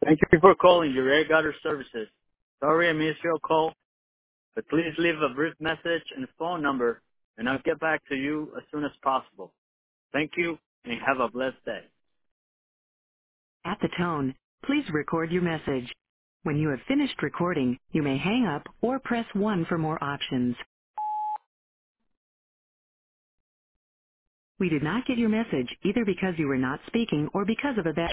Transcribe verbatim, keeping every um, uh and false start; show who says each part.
Speaker 1: Thank you for calling your air gutter services. Sorry I missed your call, but please leave a brief message and phone number, and I'll get back to you as soon as possible. Thank you, and have a blessed day.
Speaker 2: At the tone, please record your message. When you have finished recording, you may hang up or press one for more options. We did not get your message either because you were not speaking or because of a bad